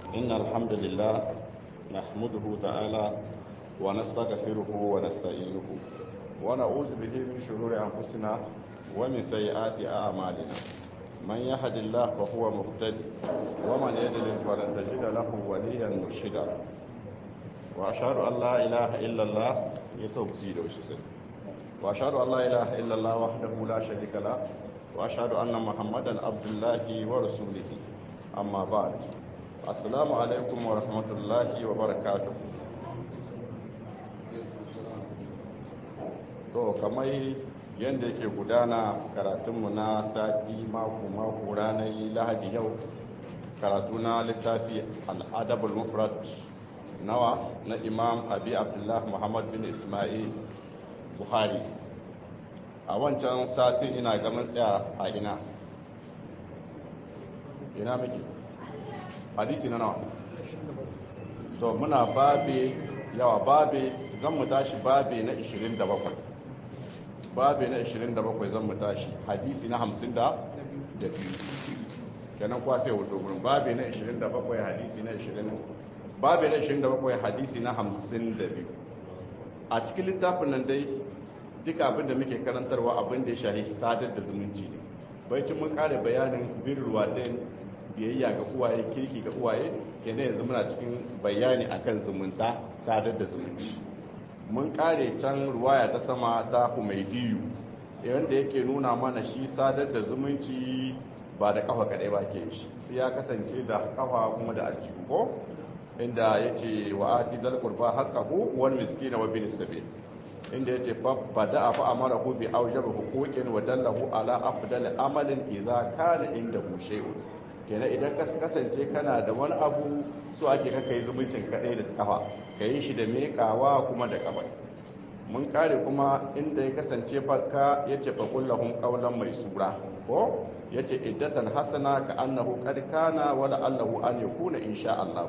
إن الحمد لله نحمده تعالى ونستغفره ونستعينه ونعوذ به من شرور أنفسنا ومن سيئات أعمالنا من يهد الله فهو مهتدي ومن يضلل فلن تجد له وليا مرشدا وأشهد أن لا إله إلا الله يسوع سيده وشسد وأشهد أن لا إله إلا الله وحده لا شريك له وأشهد أن محمدا عبد الله ورسوله أما بعد السلام عليكم ورحمة الله وبركاته. So kamar yadda yake gudana karatunmu na sati mako ranar lahadi yau karatu na littafi al'adabul mufrad nawa na imam abi abdullah muhammad bin ismail buhari. A wancan satin ina gamin tsaya a ina miki hadisi na nawa. So muna babe zan mu tashi babe na 27 babe na 27 zan mu tashi hadisi na 52 kenan kwa sai wato gurin babe na 27 hadisi na 20 babe na 27 hadisi na 52. A cikin littafin nan dai duka abin da muke karantarwa abin da ya shahi sadar da zumunci ne. Baicin mun kare bayanin birrul walidain biyayya ga uwaye kirki ga uwaye kenan yanzu muna cikin bayani akan zumunta sadar da zumunci. Mun kare can ruwaya ta sama ta Humaidiyu wanda yake nuna mana shi sadar da zumunci ba da kafa kadai ba ke shi sai ya kasance da kafa kuma da aljihu ko inda yace wa ati dal qurba haqqahu wal miskina wa bin sabil inda yace bada fa amarahu bi awjab huquqin wa dallahu ala afdal amalin idza kana indahu shay'un. kenan idan ka kasance kana da wani abu so ake kaka yi zumuncin kadai da kafa ka yi shi da mekawa kuma da kafa. Mun kare kuma inda ya kasance farka ya ce fakullahun kaulan mai sura ko ya ce iddatan hasana ka annahu qad kana wala allahu an yakuna insha Allah.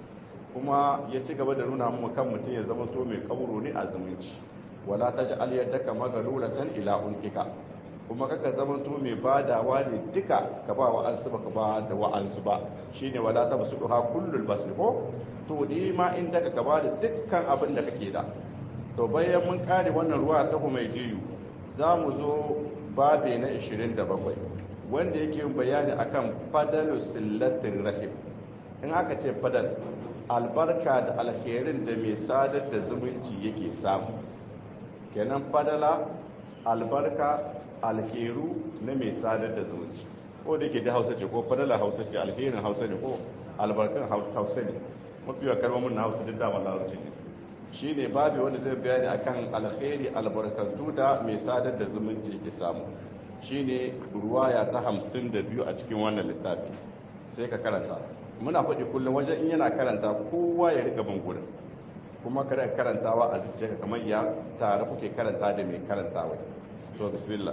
Kuma ya ci gaba da nuna mu kan mutum ya zama to mai kauro ne a zumunci wala taj'al yadaka magalulatan ila unkika kuma kaka zamanto mai badawa ne duka ka ba wa'ansu ba ka ba da wa'ansu ba shine wala ta basu duha kullul basri ko to ni ma in daga ka ba da dukkan abin da kake da. To bayan mun kare wannan ruwa ta Humaidiyu za mu zo babe na 27 wanda yake bayani akan fadalu sillatir rahim. In aka ce fadal albarka da alherin da mai sadar da zumunci yake samu kenan fadala albarka alheru na mai sadar da zumunci ko da ke da hausa ce ko fadala hausa ce alherin hausa ne ko albarkan hausa ne mafiya kalmomin na hausa duk damar larabci ne. Shi ne babu wanda zai bayani akan alheri albarkatu da mai sadar da zumunci ke samu. Shi ne ruwaya ta 52 a cikin wannan littafi sai ka karanta. Muna faɗi kullum wajen in yana karanta kowa ya riga bin gurin kuma kada karantawa a zuciya kamar ya tare kuke karanta da mai karantawa. To bismillah.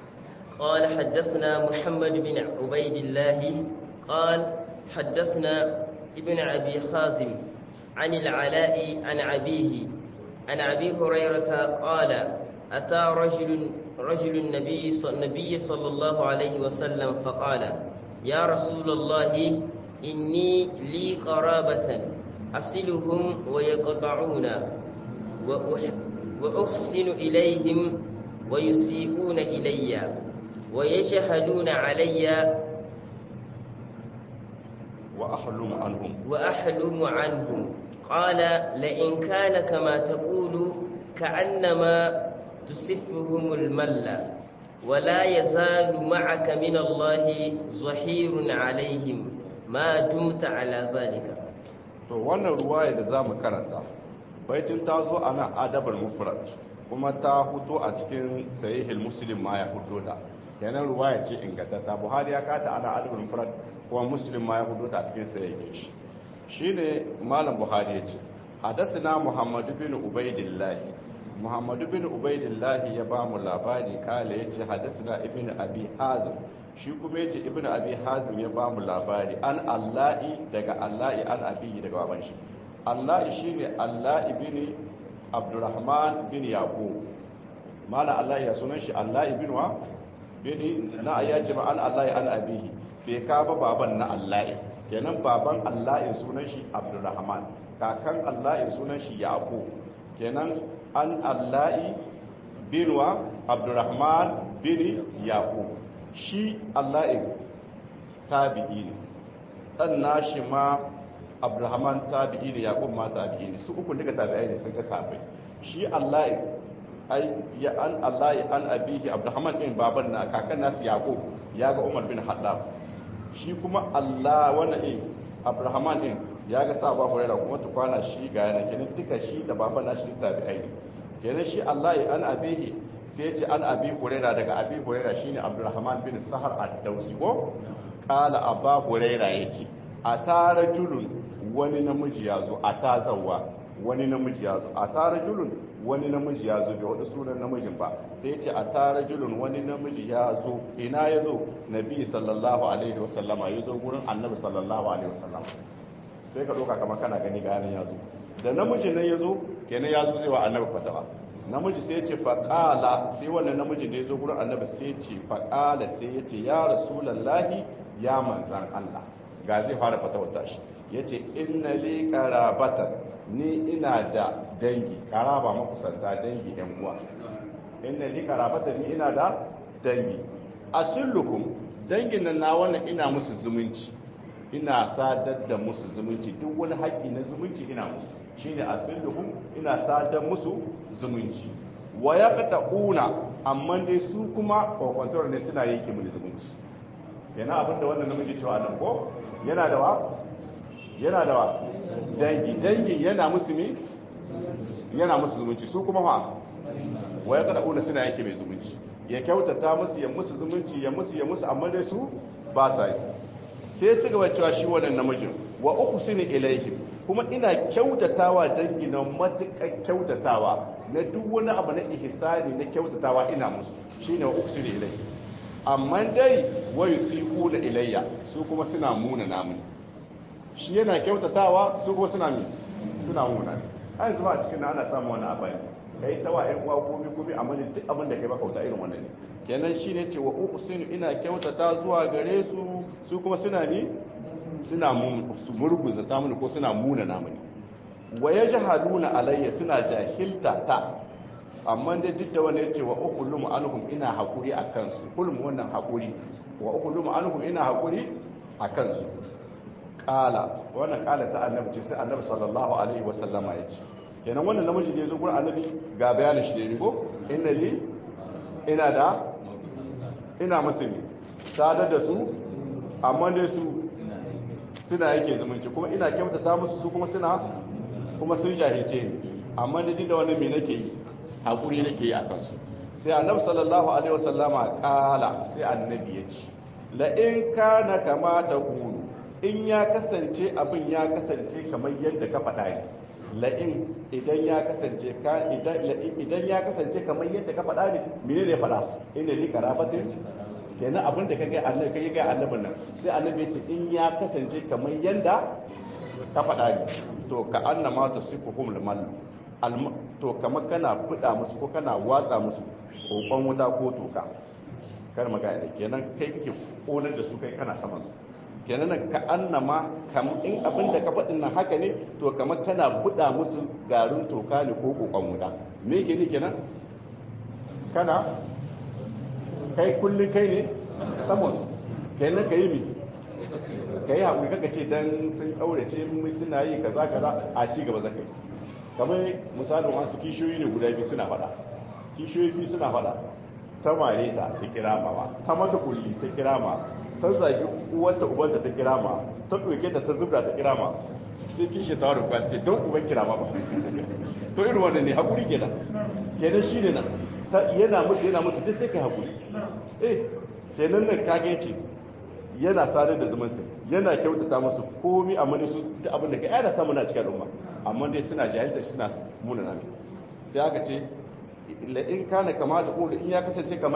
قال حدثنا محمد بن عبيد الله قال حدثنا ابن أبي خازم عن العلاء عن أبيه عن أبي هريرة قال أتى رجل النبي صلى الله عليه وسلم فقال يا رسول الله إني لي قرابة أصلهم ويقطعون وأحسن إليهم ويسيئون إلي ويشهدون علي وأحلم عنهم قال لئن كان كما تقول كأنما تسفهم المل ولا يزال معك من الله ظهير عليهم ما دمت على ذلك. to wannan ruwaya da zamu karanta baitin ta zo ana adabul mufrad kuma ta huto a cikin sahihul muslim ma ya huto ta kenan ruwaya ce ingantatta. Buhari ya kata ana adabul mufrad kuma muslim ma ya huto ta a cikin sahihin shi. Shine malam Buhari yace hadathana Muhammad bin Ubaidillah. Muhammad bin Ubaidillah ya ba mu labari kale yace hadathana ibn Abi Hazim. Shi kuma yace ibn Abi Hazim ya ba mu labari an Allahi daga Allahi an Abi daga baban shi. Allahi shine Allah ibn Abdurrahman bin Yaqub. Mala Allah ya sunan shi Allah ibn wa bin na ayaji ma an Allah an Abi bai ka ba baban na Allah kenan baban Allah sunan shi Abdurrahman kakan Allah sunan shi Yaqub kenan an Allah bin wa Abdurrahman bin Yaqub shi Allah tabi'i ne dan nashi ma Abdurrahman tabi'i ne Yaqub ma tabi'i ne su uku duka tabi'ai ne sun ga sahabbai shi Allah ai ya an Allah an abihi Abdurrahman bin baban na kakan nasu Yaqub ya ga Umar bin Khattab shi kuma Allah wannan Abdurrahman din ya ga sa ba Hurairah kuma tukwana shi ga yana kenan duka shi da baban nashi tabi'ai kenan shi Allah an abihi sai ya ce an abi Hurairah daga abi Hurairah shine Abdurrahman bin Sahar ad-Dawsi ko qala abba Hurairah yace atarajulun wani namiji yazo atazawa wani namiji yazo atarajulun wani namiji ya zo bai wada sunan namijin ba sai ya ce a tara julun wani namiji ya zo ina ya zo nabi sallallahu alaihi wasallama ya zo gurin annabi sallallahu alaihi wasallama sai ka doka kamar kana gani ganin ya zo da namijin nan ya zo kenan ya zo zai wa annabi fatawa namiji sai ya ce faƙala sai wannan namijin da ya zo gurin annabi sai ya ce faƙala sai ya ce ya rasulallahi ya manzan Allah ga zai fara fatawar tashi ya ce inna li qarabatan ni ina da dangi karaba makusanta dangi yan uwa inna li qarabatan ni ina da dangi asillukum dangin nan na wannan ina musu zumunci ina sadar da musu zumunci duk wani haƙƙi na zumunci ina musu shine asillukum ina sadar musu zumunci wa yaqta'una amma dai su kuma kokwantar ne suna yanke mu zumunci yana abinda wannan namiji cewa nan ko yana da wa dangi yana musu mi yana musu zumunci su kuma fa wa yaqta'una suna yanke mai zumunci ya kyautata musu ya musu zumunci ya musu amma dai su ba sa yi sai ya ci gaba cewa shi wannan namijin wa uqsinu ilayhim kuma ina kyautatawa dangi na matuƙar kyautatawa na duk wani abu na ihsani na kyautatawa ina musu shine wa uqsinu ilayhim amma dai wa yusiquna ilayya su kuma suna muna namu shi yana kyautatawa su kuma suna muna an zuwa a cikin ana samu wani abai kai tawa ɗan uwa komi amma duk abin da kai baka wuta irin wannan ne kenan shine ce wa uqsinu ina kyautata zuwa gare su su kuma suna murguza ta mini ko suna muna namu ne wa yajhaluna alayya suna jahilta ta amma dai duk da wanda yace wa uqulumu anhum ina hakuri akan su kulmu wannan hakuri wa uqulumu anhum ina hakuri akan su kala wannan kala ta annabi ce sai annabi sallallahu alaihi wasallama yace kenan wannan namiji da yazo gurin annabi ga bayanin shi da rigo inna li ina musulmi sadar da su amma dai su suna yake zumunci kuma ina kyautata musu su kuma sun jahilce ni amma da duk da wannan me nake yi hakuri nake yi akan su sai annabi sallallahu alaihi wasallama kala sai annabi ya ce la in kana kama ta qulu in ya kasance abin ya kasance kamar yadda ka faɗa ne la in idan ya kasance kamar yadda ka faɗa ne menene ya faɗa inda ni karabatin kenan abin da kage Allah kai ga annabin nan sai annabi ya ce in ya kasance kamar yanda ka faɗa ne to ka annama tasifuhum limal to kamar kana fuda musu ko kana watsa musu kokon wuta ko toka kar magana kenan kai kake konar da su kai kana saman su kenan ka annama kamar in abin da ka faɗin nan haka ne to kamar kana buɗa musu garin toka ne ko kokon wuta me yake ni kenan kana kai kullun kai ne saman kenan ka yi mi ka yi haƙuri kaka ce don sun ƙaurace mu suna yi kaza a ci gaba zaka yi kamar misalin wasu kishiyoyi ne guda biyu suna faɗa kishiyoyi biyu suna faɗa ta mare ta kira ma ta mata kulli ta kira ma ta zagi uwarta ubanta ta kira ma ta ɗauke ta zubra ta kira ma sai kishi ta wani kwanci don uban kira ma ba to irin wannan ne haƙuri kenan shi ne nan yana musu duk sai kai haƙuri kenan nan kage ce yana sadar da zumunta yana kyautata musu komi amma da su da abin da kai ana samu na cikin al'umma amma dai suna jahilta shi suna muna nan sai aka ce la in kana kama ta ko in ya kasance kamar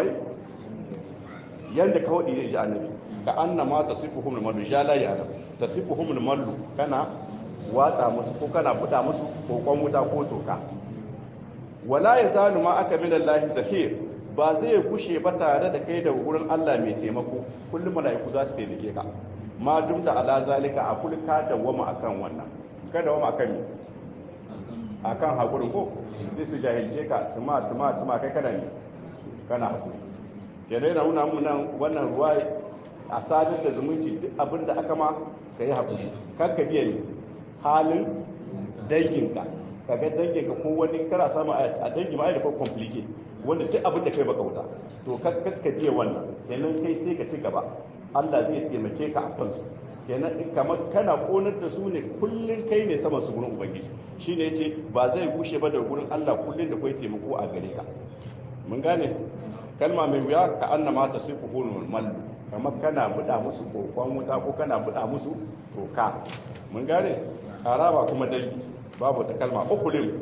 yanda ka hodi ne ji annabi ka annama tasifuhum al-mallu jala ya annabi tasifuhum al-mallu kana watsa musu ko kana buda musu kokon wuta ko toka wala yazalu ma aka min Allah zahir ba zai kushe ba tare da kai da wurin Allah mai taimako kullum mala'iku za su taimake ka ma dumta ala zalika a kulka da wama akan wannan kada wama akan mi akan hakurin ko sai su jahilce ka suma kai kana ne kana hakuri kenan yana nuna mu nan wannan ruwa a sadar da zumunci duk abin da aka ma kai hakuri kar ka biya ne halin danginka kaga danginka ko wani kara samu a dangi ma da ko complicated wanda duk abin da kai baka wuta to kar ka biya wannan kenan kai sai ka ci gaba Allah zai taimake ka a kansu kenan kamar kana konar da su ne kullun kai ne sama su gurin ubangiji shine yace ba zai gushe ba da gurin Allah kullun da kai taimako a gare ka mun gane kalma mai wuya ka annama ta sifu hulul mallu kamar kana buda musu kokon wuta ko kana buda musu toka mun gane karaba kuma dai babu ta kalma ukulim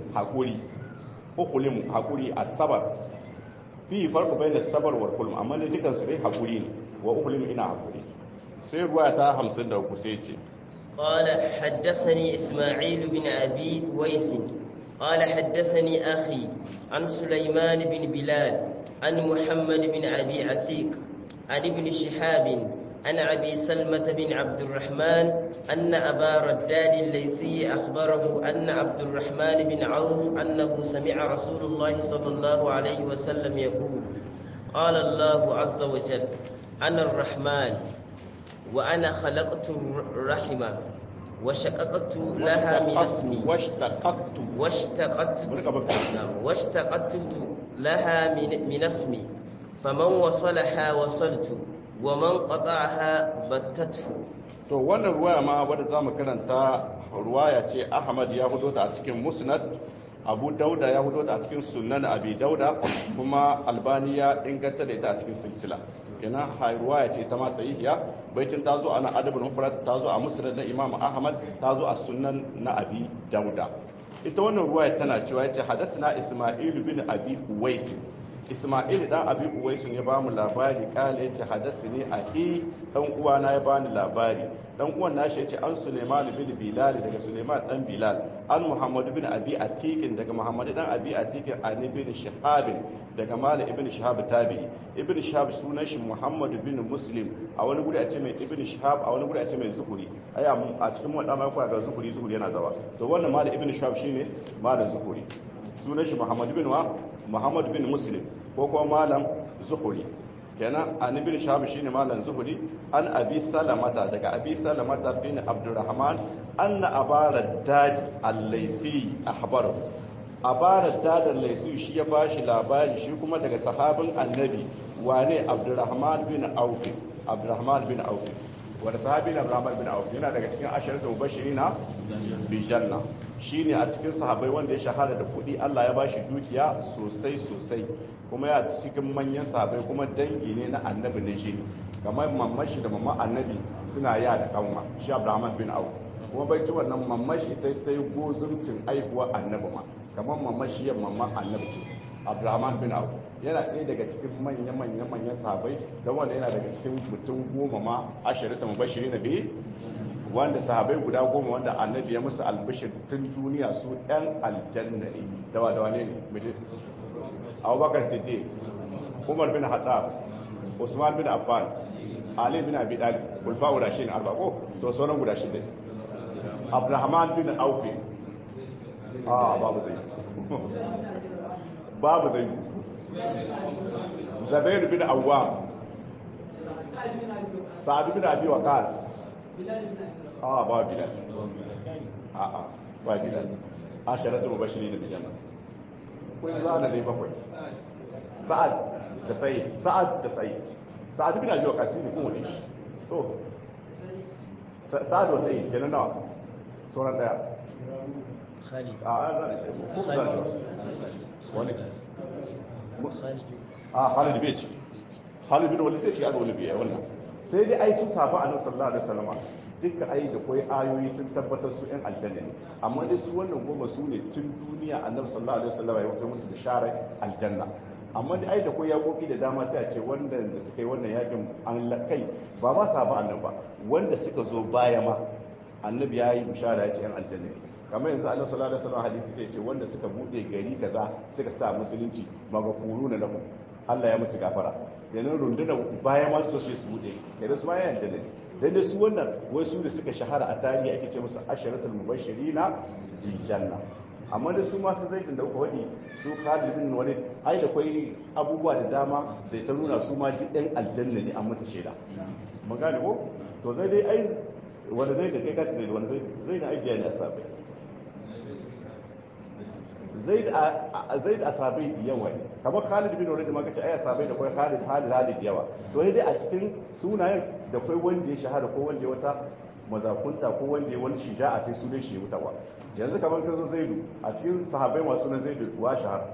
hakuri asabar fi farko bayna sabar wal kulm amma ne dukan su dai hakuri ne wa ukulim ina hakuri sai ruwaya ta 53 sai ce قال حدثني إسماعيل بن أبي ويس قال حدثني أخي عن سليمان بن بلال عن محمد بن أبي عتيق عن ابن شهاب عن أبي سلمة بن عبد الرحمن أن أبا رداد الليثي أخبره أن عبد الرحمن بن عوف أنه سمع رسول الله صلى الله عليه وسلم يقول قال الله عز وجل أنا الرحمن وأنا خلقت الرحمة وشققت لها من اسمي واشتققت لها من اسمي فمن وصلها وصلت ومن قطعها بتته to wannan ruwaya ma wadda zamu karanta ruwaya ce Ahmad ya hudo ta a cikin Musnad Abu Dauda ya hudo ta a cikin Sunan Abi Dauda kuma Albani ya inganta da ita a cikin silsila kenan ruwaya ce ta ma sahihiya baitin ta zo ana adabul mufrad ta zo a Musnad na Imam Ahmad ta zo a Sunan na Abi Dauda ita wannan ruwaya tana cewa yace hadathana Isma'il bin Abi Uwais Isma'il dan Abi Uwais ya ba mu labari kale yace hadathani akhi dan uwana ya bani labari dan uwan nashi yace an Sulaiman bin Bilal daga Sulaiman dan Bilal an Muhammad bin Abi Atiq daga Muhammad dan Abi Atiq an ibn Shihab daga Malik ibn Shihab tabi'i ibn Shihab sunan shi Muhammad bin Muslim a wani guri a ce mai ibn Shihab a wani guri a ce mai Zuhri aya a cikin wanda mai kwa ga Zuhri yana zawa to wannan Malik ibn Shihab shine Malik Zuhri sunan shi Muhammad bin Muslim ko kuma malam Zuhri kenan an ibn Shihab shine malam Zuhri an Abi Salamata daga Abi Salamata bin Abdurrahman anna Abara Dad al-Laysi akhbarahu Abara Dad al-Laysi shi ya bashi labari shi kuma daga sahabin Annabi wane Abdurrahman bin Auf wanda sahabi na Abdurrahman bin Auf yana daga cikin asharatu mubashirina bi janna shine a cikin sahabbai wanda ya shahara da kudi Allah ya bashi dukiya sosai kuma ya cikin manyan sahabbai kuma dangi ne na Annabi ne shi kamar mamman shi da mamman Annabi suna ya da kanwa shi Abdurrahman bin Auf kuma bai ci wannan mamman shi ta yi gozumcin aihuwa Annabi ma kamar mamman shi mamman Annabi ce Abdurrahman bin Auf yana ɗaya daga cikin manyan sahabai don wanda yana daga cikin mutum 10 ma ashirata mubashiri na biyu wanda sahabai guda 10 wanda Annabi ya musu albishir tun duniya su ɗan aljanna ne dawa ne Abubakar Siddiq Umar bin Khattab Usman bin Affan Ali bin Abi Talib Khulafa'ur Rashidin arba ko to sauran guda shida Abdurrahman bin Auf babu zai Zubair bin Awwam Sa'd bin Abi Waqqas ba Bilal ba Bilal asharatu mubashirin bil janna kun zana dai bakwai Sa'ad bin Abi Waqqas ne kuma ne to Sa'ad wa Sa'id kenan nawa sauran daya Khalid zan ce ko zan wani Khalid bai ci Khalid bin Walid ce aka wani biya wannan sai dai ai su sahaba Annabi sallallahu alaihi wasallam duka ai da koyi ayoyi sun tabbatar su ɗan aljanna ne amma dai su wannan goma su ne tun duniya Annabi sallallahu alaihi wasallam ya wuce musu bishara aljanna amma dai ai da koyi yakoki da dama sai a ce wanda da suka yi wannan yakin an kai ba ma sahaba Annabi ba wanda suka zo baya ma Annabi ya yi bishara ya ce ɗan aljanna ne kamar yanzu Allah sallallahu alaihi wasallam hadisi sai ce wanda suka bude gari kaza suka sa musulunci maghfuruna lahum Allah ya musu gafara kenan rundunar bayan ma su bude kenan su ma ya yanda ne dan da su wannan wai su da suka shahara a tarihi ake ce musu asharatul mubashirina bil janna amma da su masu zaitun da uku wadi su Khalid bin Walid ai da kai abubuwa da dama da ta nuna su ma duk ɗan aljanna ne an masa shaida mun gane ko to zai dai ai wanda zai da kai ka ce wanda zai da aibiya ne asabai zai da asabai da yawa ne kamar Khalid bin Walid ma kace ai asabai da kai Khalid yawa to dai a cikin sunayen da kai wanda ya shahara ko wanda ya wata mazakunta ko wanda ya wani shija'a sai su dai shi mutawa yanzu kamar ka zo zaidu a cikin sahabbai masu na zaidu wa shahara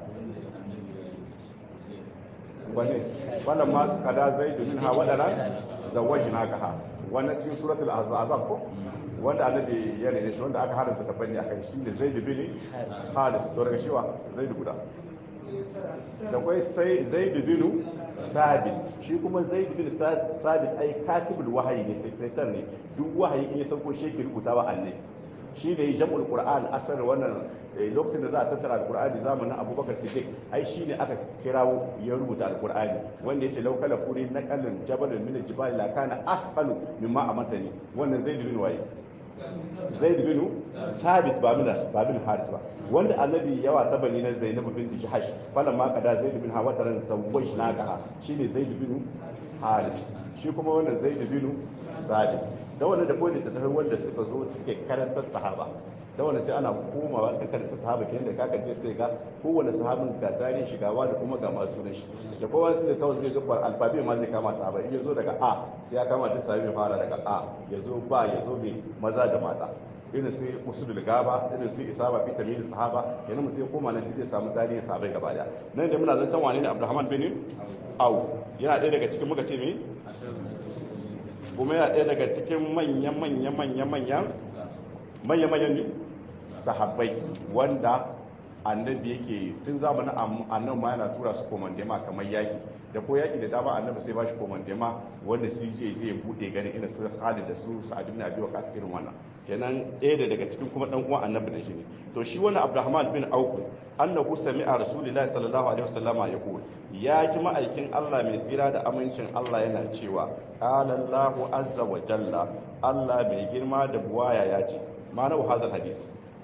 wane wannan ma kada zaidu min ha wadana zawajna ka ha wannan cikin suratul azab ko wanda annabi ya rene shi wanda aka haramta tabanni akan shi ne zaidu bin halis to daga shiwa zaidu guda da kai sai zaidu bin sabit shi kuma zaidu bin sabit ai katibul wahayi ne sekretar ne duk wahayi in ya sauko shi ke rubuta wa annabi shi da ya jam'ul qur'an asar wannan lokacin da za a tattara alqur'ani zamanin abubakar siddiq ai shi ne aka kirawo ya rubuta alqur'ani wanda yace law kala furi naqalun jabalun min aljibali la kana asqalu mimma amatani wannan zaid bin waye zaid bin sabit ba bin haris ba wanda annabi yawa ta bani na zainab binti jahash falan ma kada zaid bin hawataran zawwajna ka shine zaid bin haris shi kuma wannan zaid bin sabit da wannan da koyi da wanda suka zo suke karantar sahaba da wannan sai ana komawa da karantar sahaba kenan da kaka je sai ga kowanne sahabin ga tarihin shigawa da kuma ga masu sunan shi da kowa sai kawai zai zubar alfabe ma zai kama sahaba in yazo daga a sai ya kama duk sahabi fara daga a yazo ba yazo ne maza da mata irin sai usulul gaba irin sai isaba fi tamyiz sahaba kenan mutum koma nan zai samu tarihin sahabai gaba daya nan da muna zancan wani ne Abdurrahman bin Auf yana ɗaya daga cikin muka ce me kuma ya ɗaya daga cikin manyan ne sahabbai wanda annabi yake tun zamanin annabi ma yana tura su komandema kamar yaki da ko yaki da dama annabi sai ba shi komandema wanda su zai bude gani ina su Khalid da su Sa'ad ibn Abi Waqqas irin wannan kenan ɗaya daga cikin kuma dan uwan annabi ne shi ne to shi wannan Abdurrahman bin Auf annahu sami'a rasulullahi sallallahu alaihi wasallama yaqul ya ji ma'aikin Allah mai tsira da amincin Allah yana cewa qala Allahu azza wa jalla Allah mai girma da buwaya ya ce ma'ana hadal hadis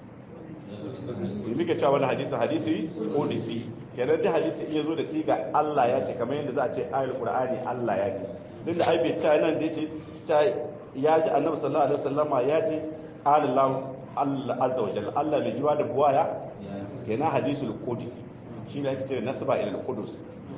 muke cewa wannan hadisi qudsi kenan da hadisi in yazo da siga Allah ya ce kamar yadda za a ce ayatul qur'ani Allah ya ce duk da ai bai ta nan da yace ta ya ji annabi sallallahu alaihi wasallama ya ce Allah azza wa jalla Allah mai girma da buwaya kenan hadisul qudsi shi ne ake ce nasaba ila al-qudus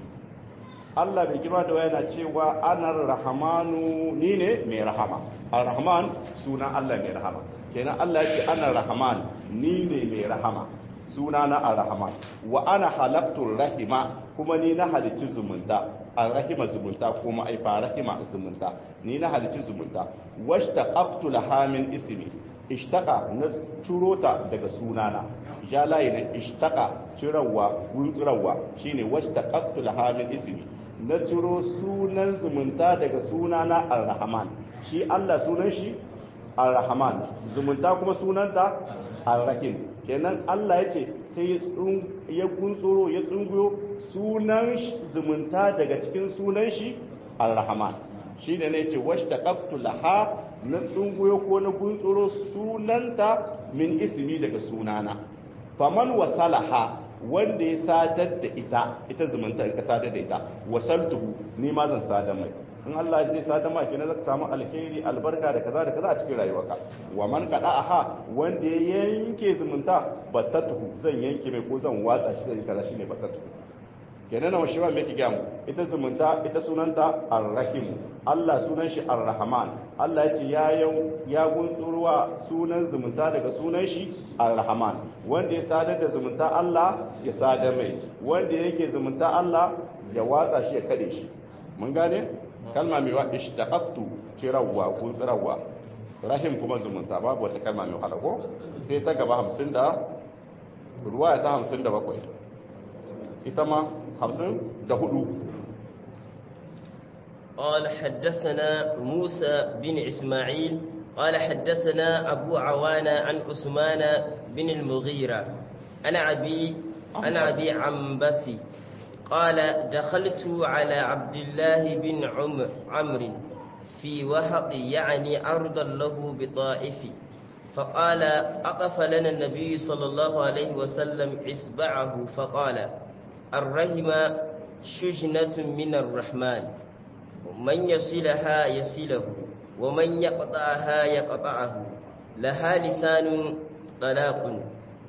Allah mai girma da yana cewa anar rahamanu ni ne mai rahama ar-rahman suna Allah mai rahama kenan Allah ya ce ana rahman ni ne mai rahama suna na ar-rahman wa ana halaqtur rahima kuma ni na halicci zumunta ar-rahima zumunta kuma ai fa rahima zumunta ni na halicci zumunta washtaqtu laha min ismi ishtaqa na turota daga sunana jalaye na ishtaka cirawa guntsurawa shine washtaqtu laha min ismi na ciro sunan zumunta daga sunana ar-rahman shi Allah sunan shi ar-rahman zumunta kuma sunanta ar-rahim kenan Allah yace sai ya guntsuro ya tsunguyo sunan zumunta daga cikin sunan shi ar-rahman shine ne yace washtaqtu laha na tsunguyo ko na guntsuro sunanta min ismi daga sunana faman wasalaha wanda ya sadar da ita zumunta in ka sadar da ita wasaltuhu ni ma zan sadar mai in Allah zai sadar ma kenan zaka samu alheri albarka da kaza a cikin rayuwarka wa man aha wanda ya yanke zumunta battatuhu zan yanke mai ko zan watsa shi da kaza shine battatuhu kenan wa shiwa me kiga mu ita zumunta ita sunanta ar-rahim Allah sunan shi ar-rahman Allah ya ce ya gunsurwa sunan zumunta daga sunan shi ar-rahman wanda ya sadar da zumunta Allah ya sadar mai wanda yake zumunta Allah ya watsa shi ya kade shi mun gane kalma mai wa ishtaqtu tirawa gunsurwa rahim kuma zumunta babu wata kalma mai wahala ko sai ta gaba 50 da ruwaya ta 57 ita ma 54 قال حدثنا موسى بن إسماعيل قال حدثنا أبو عوانة عن عثمان بن المغيرة أنا أبي عنبسي قال دخلت على عبد الله بن عمرو في وهق يعني أرضا له بطائف فقال أقف لنا النبي صلى الله عليه وسلم إصبعه فقال الرحم شجنة من الرحمن من يصلها يصله ومن يقطعها يقطعه لها لسان طلاق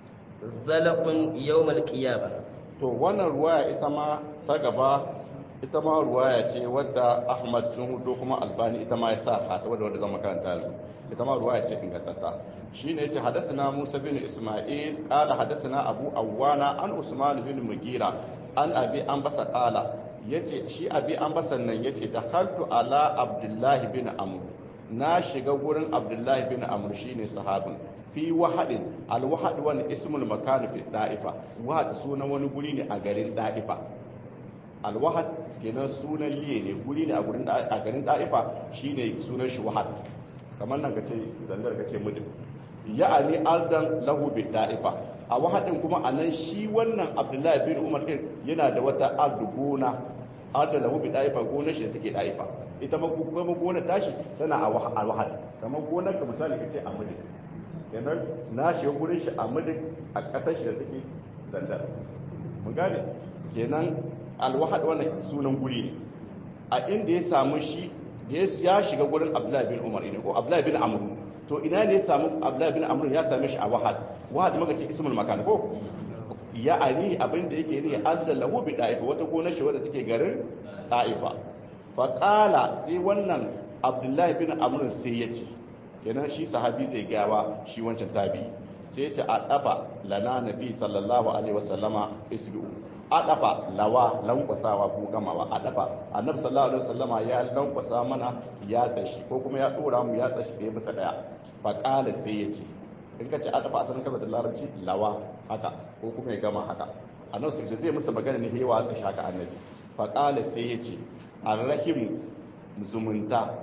ذلق يوم القيامة. to wannan ruwaya ita ma ta gaba ita ma ruwaya ce wadda Ahmad sun hudo kuma Albani ita ma ya sa ta wadda zama karanta yanzu ita ma ruwaya ce ingantatta shine yace hadathana Musa bin Isma'il qala hadathana Abu Awana an Usman bin Mugira an Abi Anbasa qala yace shi Abi Anbasan nan yace dakhaltu ala Abdullah bin Amr na shiga gurin Abdullah bin Amr shine sahabin fi wahadin alwahad wani ismul makan fi da'ifa wahad sunan wani guri ne a garin da'ifa alwahad kenan sunan liye ne guri ne a garin da'ifa shine sunan shi wahad kamar nan kace zandar kace mudin ya'ani aldan lahu bi da'ifa a wahadin kuma anan shi wannan Abdullahi bin Umar din yana da wata ardugona aldan lahu bi da'ifa gonar shi da take da'ifa ita ma kuma gonar tashi tana a wahad kamar gonar ka misali kace a mudin kenan na shiga gurin shi a mudin a kasar shi da take zandar mun gane kenan alwahad wannan sunan guri ne a inda ya samu shi ya shiga gurin Abdullahi bin Umar ne ko Abdullahi bin Amr to ina ne ya samu Abdullahi bin Amr ya same shi a wahad muka ce ismul makan ko ya ani abin da yake ne allahu bi da'ifa wata gonar shi wadda take garin da'ifa fa qala sai wannan Abdullahi bin Amr sai ya ce kenan shi sahabi zai gawa shi wancan tabi sai ce a dafa lana nabi sallallahu alaihi wasallama isdu a dafa lawa lankwasawa ko gamawa a dafa annabi sallallahu alaihi wasallama ya lankwasa mana ya tsashi ko kuma ya dora mu ya tsashi ɗaya bisa daya fa qala sai ya ce in ka ce a dafa asalin kalmar da larabci lawa haka ko kuma ya gama haka annabi sai zai musu magana ne yawa tsashi haka annabi fa qala sai ya ce arrahimu zumunta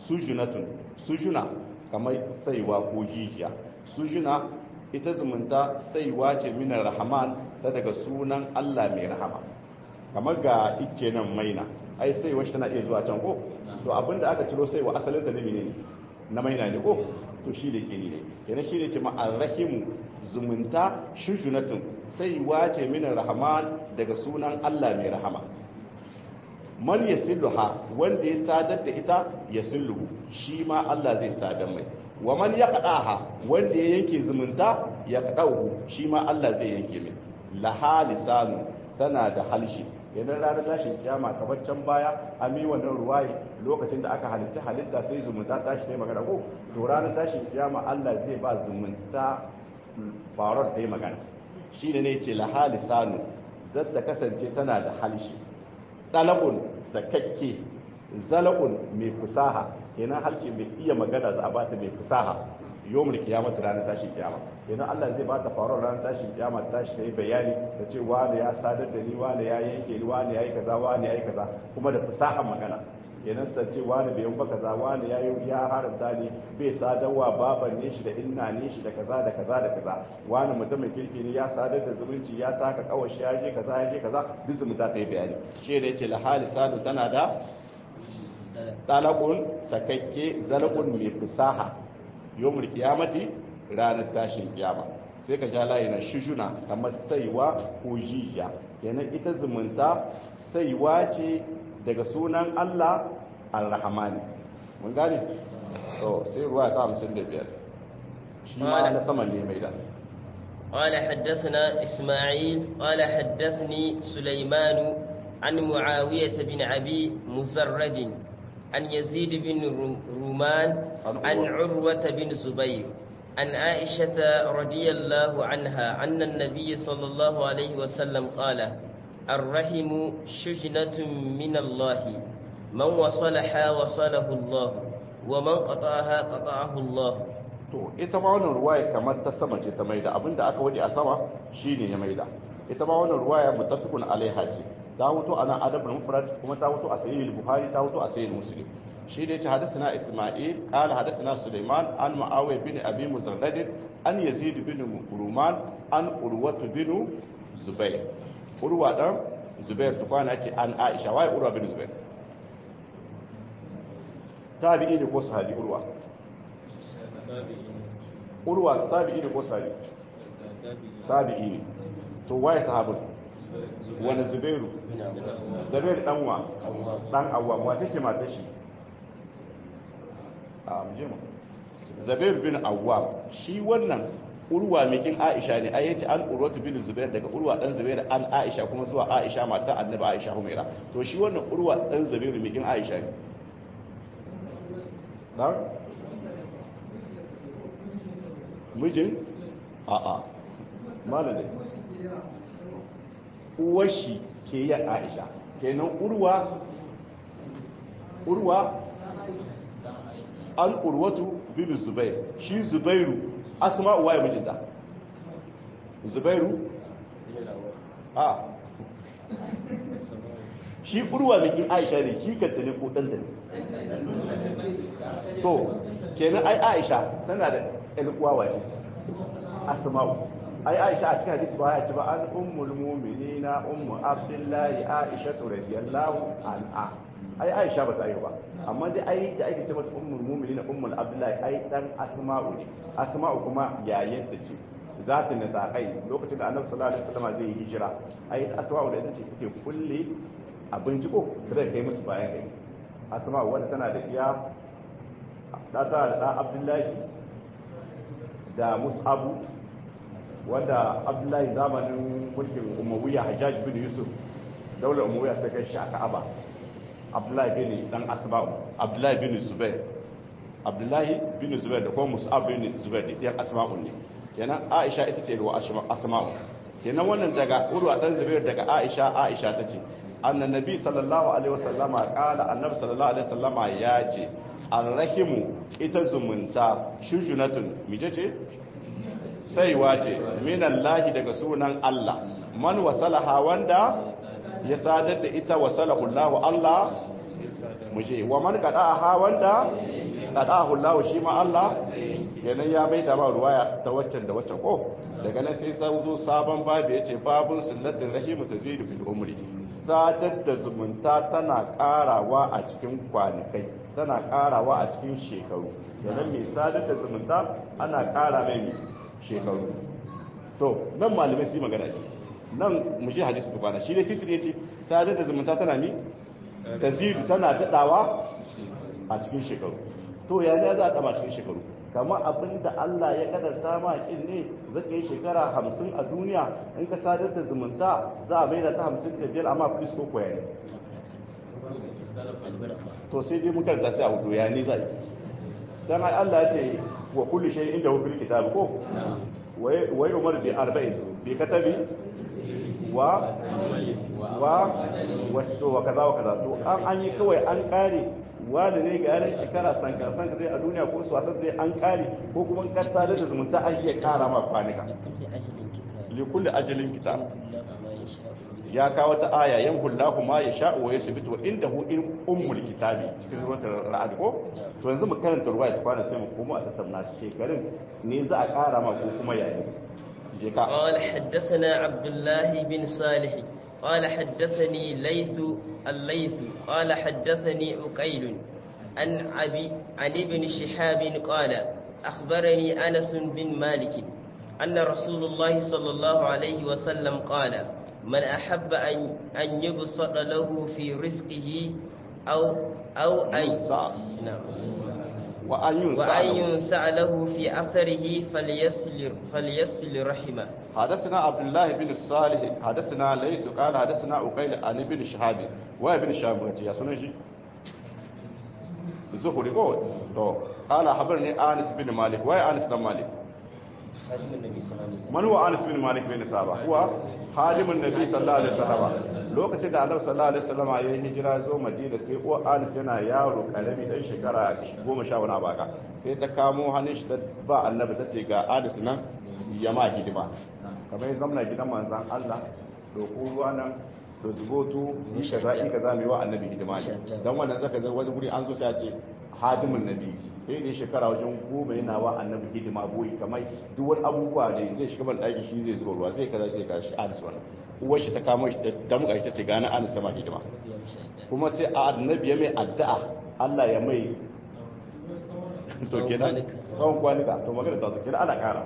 sujuna kamar saiwa ko jijiya sujuna ita zumunta saiwa ce minar rahman ta daga sunan Allah mai rahama kamar ga icce nan maina ai saiwa shi tana iya zuwa can ko to abinda aka ciro saiwa asalin ta ne na maina ne ko to shi da ke ne kenan shi ne ce ma arrahimu zumunta shujunatun saiwa ce minar rahman daga sunan Allah mai rahama man yasilluha wanda ya sadar da ita yasilluhu shi ma Allah zai sadar mai wa man yaqdaha wanda ya yanke zumunta yaqdahu shi ma Allah zai yanke mai laha lisanu tana da halshi idan ranar tashin kiyama kabaccan baya ami wannan ruwayi lokacin da aka halitta sai zumunta tashi ne magana ko to ranar tashin kiyama Allah zai ba zumunta farar da magana shine ne yace laha lisanu zata kasance tana da halshi ɗalabun sakakke zalabun mai fusaha kenan harshe mai iya magana za a bata mai fusaha yawmul kiyamata ranar tashin kiyama kenan Allah zai bata faruwar ranar tashin kiyama ta tashi yi bayani da ce wani ya sadar da ni wani ya yanke ni wani ya yi kaza wani ya yi kaza kuma da fusahan magana kenan ta ce wani bai yi kaza wani ya haramta ni bai sadarwa baban ne shi da inna ne shi da kaza da kaza da kaza wani mutumin kirki ne ya sadar da zumunci ya taka kawashi ya je kaza duk zumunta ta yi bayani shi da yace la halisadu tana da talaqun sakakke zalqun mai fusaha yawmul qiyamati ranar tashin kiyama sai ka ja layi na shujuna kamar saiwa ko jijiya kenan ita zumunta saiwa ce daga sunan Allah al-Rahmani mun gane to sai ruwa ta 55 shi ma na saman ne mai da قال حدثنا إسماعيل قال حدثني سليمان عن معاوية بن أبي مزرد عن يزيد بن رومان عن عروة بن زبير عن عائشة رضي الله عنها أن النبي صلى الله عليه وسلم قال الرحم شجنة من الله من وصلها وصله الله ومن قطعها قطعه الله to ita ma wannan ruwaya kamar ta sama ce ta maida abinda aka wadi a sama shine ya maida ita ma wannan ruwaya muttafiqun alaiha ce ta wuto ana adabul mufrad kuma ta wuto a sahih al-bukhari ta wuto a sahih muslim shi da yace hadathana isma'il qala hadathana sulaiman an muawiya bin abi muzarrad an yazid bin ruman an urwatu bin zubair urwa dan zubair tukwana ce an aisha wai urwa bin zubair tabi'i ne ko sahabi urwa urwa tabi'i ne ko sahabi tabi'i ne to waye sahabin wani zubairu zubairu danwa dan awwam wace ce matar shi a muje mu zubairu bin awwam shi wannan urwa mikin aisha ne ai yace an urwatu bin zubair daga urwa dan zubair an aisha kuma zuwa aisha mata annabi aisha humaira to shi wannan urwa dan zubair mikin aisha ne dan mijin a'a malade uwar shi ke yi aisha kenan urwa an urwatu bin zubair shi zubairu asma'u waye mijinta zubairu a shi urwa bikin aisha ne shi kanta ne ko ɗanta ne so kenan ai aisha tana da ƴalƙuwa wace asma'u ai aisha a cikin hadisi ba ya ci ba an ummul mu'minina ummu abdullahi aisha radiyallahu anha ai aisha ba ta yi ba amma dai ai da ake cewa ummul mu'minina ummul abdullahi ai dan asma'u ne asma'u kuma yayin ta ce za ta nutsakai lokacin da annabi sallallahu alaihi wasallam zai yi hijira ai asma'u da ita ce take kulle abinci ko kada kai musu bayan kai asma'u wanda tana da iya da abdullahi da mus'abu wanda abdullahi zamanin mulkin umayya hajjaj bin yusuf daular umayya sai kai shi a ka'aba abdullahi bin dan asma'u abdullahi bin zubair da kuma mus'ab bin zubair da yan asma'u ne kenan aisha ita ce ruwa asma'u kenan wannan daga urwa dan zubair daga aisha tace annan nabi sallallahu alaihi wasallama qala annabi sallallahu alaihi wasallama ya ce arrahimu ita zumunta shujunatun mije ce saiwa ce minallahi daga sunan Allah man wasalaha wanda ya sadar da ita wasalahu Allah muje wa man qada'aha wanda qada'ahu Allah shi ma Allah kenan ya mai da ba ruwaya ta waccan da waccan ko daga nan sai sai zo sabon babu yace babun sunnatul rahim tazidu fil umri sadar da zumunta tana karawa a cikin kwanikai tana karawa a cikin shekaru kenan mai sadar da zumunta ana kara mai shekaru to nan malamai su magana ne nan mu je hadisi tukwana shi ne titir yace sadar da zumunta tana ni tazidu tana dadawa a cikin shekaru to ya ne za a daba cikin shekaru kama abinda Allah ya kadarta ma kin ne zaka yi shekara 50 a duniya in ka sadar da zumunta za a maida ta 55 amma plus ko koya ne to sai dai muka da sai a hudu ya ne zai dan Allah ya ce wa kullu shay'in inda hu fil kitab ko wai umar bi 40 bi katabi wa kaza wa kaza to an yi kawai an kare wani ne ga yaran shekara sanka zai a duniya ko su wasan zai an kare ko kuma in kasa da zumunta an iya kara ma kwanika li kulli ajalin kitab ya kawo ta aya yan hullahu ma ya sha'u wa yasbitu wa indahu in ummul kitabi cikin ruwan ra'ad ko to yanzu mu karanta ruwaya ta kwana sai mu koma a tattauna shekarun ne za a kara ma ko kuma yayi je ka قال حدثنا عبد الله بن صالح قال حدثني الليث قال حدثني عقيل عن ابن شهاب قال أخبرني أنس بن مالك أن رسول الله صلى الله عليه وسلم قال من أحب أن يبسط له في رزقه أو أن ينسع له في أثره فليصل رحمه. حدثنا عبد الله بن الصالح حدثنا ليس قال حدثنا عقيل عن ابن شهاب وابن شهاب يا سنجي زهري قال خبرني انس بن مالك انس بن مالك من هو انس بن مالك بن سابا هو خادم النبي صلى الله عليه وسلم lokacin da annabi sallallahu alaihi wasallam ya yi hijira zo madina sai ko anas yana yaro karami dan shekara 10 wani baka sai ta kamo hannun shi ba annabi tace ga anas nan ya ma hidima kamar zamna gidan manzan Allah to ko ruwa nan to zubotu ni shaza'i kaza mai wa annabi hidima ne dan wannan zaka ga wani guri an zo sai a ce hadimin nabi sai da shekara wajen 10 yana wa annabi hidima boyi kamar duk wani abubuwa da zai shiga ban daki shi zai zuba ruwa zai kaza sai ka shi anas wannan uwar shi ta kamo shi ta damƙa shi ta ce gana anas sama hidima kuma sai a annabi ya mai addu'a Allah ya mai to kenan tsawon kwanuka to magana ta kenan ana kara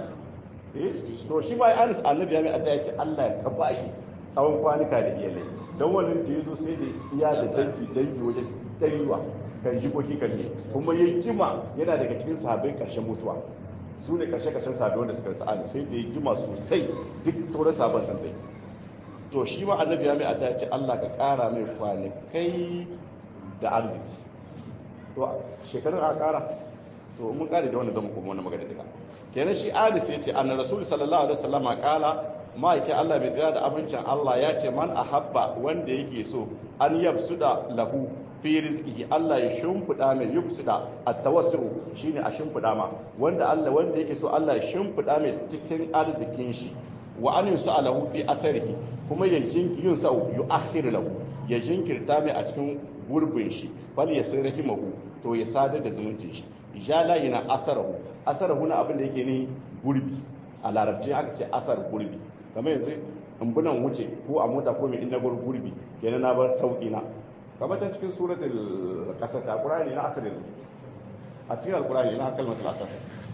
to shi ma Anas annabi ya mai addu'a ce Allah ya ba shi tsawon kwanuka da iyalai dan wannan da yazo sai da iya da dangi wajen dariwa kan jikoki kan ne kuma ya jima yana daga cikin sahabbai karshen mutuwa su ne karshe-karshen sahabbai wanda suka rasa Anas sai da ya jima sosai duk sauran sahabban sun sai to shi ma annabi ya mai addu'a ce Allah ka kara mai kwanakai da arziki to shekarun a kara to mun kare da wannan zama kuma wannan magana duka kenan shi Anas ya ce anna rasul sallallahu alaihi wasallam kala ma'aiki Allah bai tsaya da abincin Allah ya ce man ahabba wanda yake so an yabsuda lahu fi rizqihi Allah ya shimfida mai yubsuda at-tawassu shine a shimfida ma wanda yake so Allah ya shimfida mai cikin arzikin shi wa an yusalahu fi asarihi kuma ya jinkirin sa yu'akhir lahu ya jinkirta mai a cikin gurbin shi bal ya sai rahimahu to ya sadar da zumuncin shi jala yana asarahu na abin da yake ne gurbi a larabci aka ce asar gurbi kamar yanzu in bunan wuce ko a mota ko mai inda gurbi kenan na bar sauki na kamar can cikin suratul qasas alqur'ani na asarin a cikin alqur'ani na kalmatul asar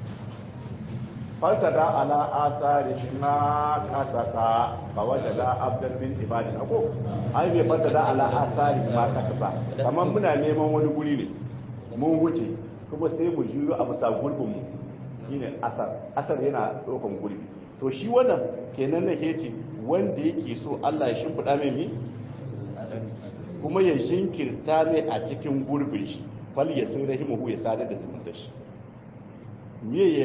faltada ala asari na kasasa ba wajada abdan bin ibadin ako ai bai faltada ala asari ma kasasa kamar muna neman wani guri ne mun wuce kuma sai mu juyo a bisa gurbin mu shine asar yana dokan gurbi to shi wannan kenan ne yace wanda yake so Allah ya shimfida mai mi kuma ya jinkirta mai a cikin gurbin shi fal ya sun rahimahu ya sadar da zumunta shi me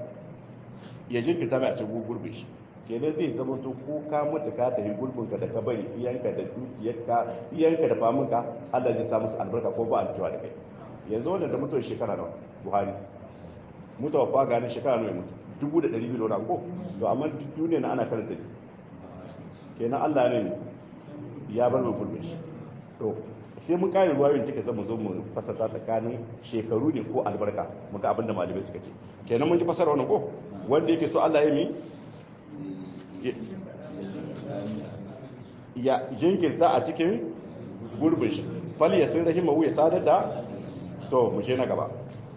ya jinkirta mai a cikin gurbin shi kenan zai zama to ko ka mutu ka tafi gurbinka da ka bari iyanka da dukiyarka iyanka da famunka Allah zai sa musu albarka ko ba aljiwa da kai yanzu wanda da mutuwar shekara nawa Buhari mutuwa fa ganin shekara nawa mutu 1200 da ko to amma duniya na ana karanta kenan Allah ne ya bar mu gurbin shi to sai mun kare ruwayoyin take zama zo mu fasata tsakanin shekaru ne ko albarka muga abinda malamai suka ce kenan mun ji fasara wannan ko wanda yake so Allah ya mi ya jinkirta a cikin gurbin shi fal ya sun rahimahu ya sadar da to mu je na gaba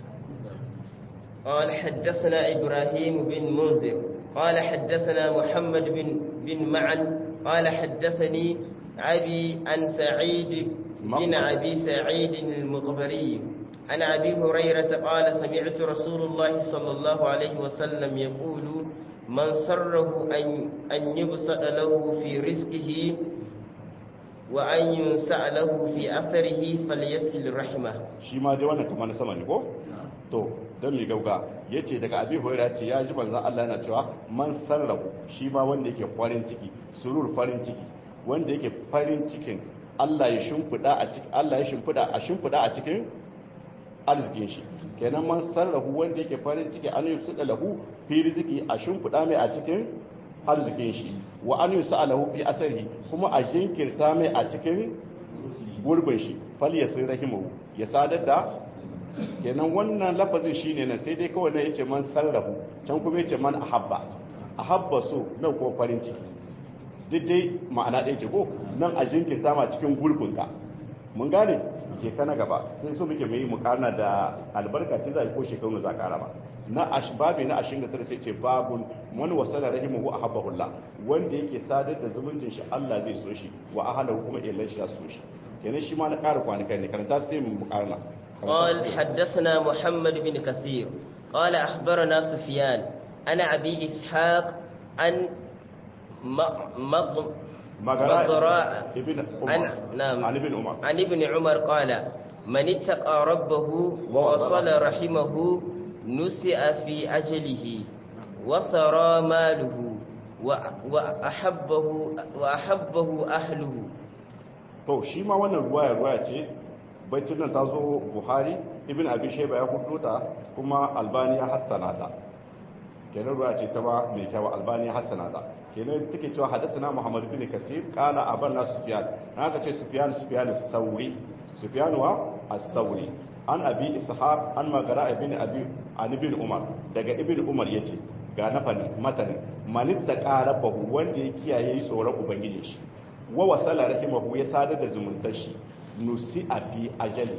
قال حدثنا إبراهيم بن منذر قال حدثنا محمد بن معن قال حدثني أبي عن سعيد بن أبي سعيد المغبري عن أبي هريرة قال سمعت رسول الله صلى الله عليه وسلم يقول من سره أن يبسط له في رزقه وأن ينسأ له في أثره فليصل رحمه شيما دي wannan kamar na sama ne ko to dan mai gauga yace daga abi hurairah ce ya ji manzon Allah yana cewa man sarrafu shi ma wanda yake farin ciki surur farin ciki wanda yake farin cikin Allah ya shimfida a cikin Allah ya shimfida a cikin arzikin shi kenan man sarrafu wanda yake farin ciki an yusuda lahu fi rizqi a shimfida mai a cikin arzikin shi wa an yusalahu fi asari kuma a jinkirta mai a cikin gurbin shi fal yasir rahimu ya sadar da kenan wannan lafazin shine nan sai dai kawai ne yace man sarrafu can kuma yace man ahabba so nan ko farin ciki duk dai ma'ana ɗaya ce ko nan a jinkirta ma cikin gurbinka mun gane je kana gaba sai so muke mai mukarna da albarka ce za ko shekaru za ƙara ba na ashbabi na 29 sai ce babun man wasala rahimahu ahabbahullah wanda yake sadar da zumuncin shi Allah zai so shi wa ahlahu kuma ilan shi so shi kenan shi ma na ƙara kwanuka ne karanta sai mu mukarna قال حدثنا محمد بن كثير قال أخبرنا سفيان أنا أبي إسحاق عن مغراء عن ابن عمر قال من اتقى ربه ووصل رحمه نسئ في أجله وثرى ماله وأحبه أهله to shi ma wannan ruwaya ce baitun nan ta zo Buhari ibn Abi Shayba ya hudu ta kuma Albani ya hassana ta kenan ruwaya ce ta ba mai kyau Albani ya hassana ta kenan take cewa hadathana Muhammad bin Kasir qala abanna Sufyan haka ce Sufyan as-Sawri Sufyan wa as-Sawri an Abi Ishaq an Magara ibn Abi an ibn Umar daga ibn Umar yace ga nafani matanin manitta qarabahu wanda ya kiyaye tsoron ubangiji shi wa wasala rahimahu ya sadar da zumuntar shi nusi a fi ajali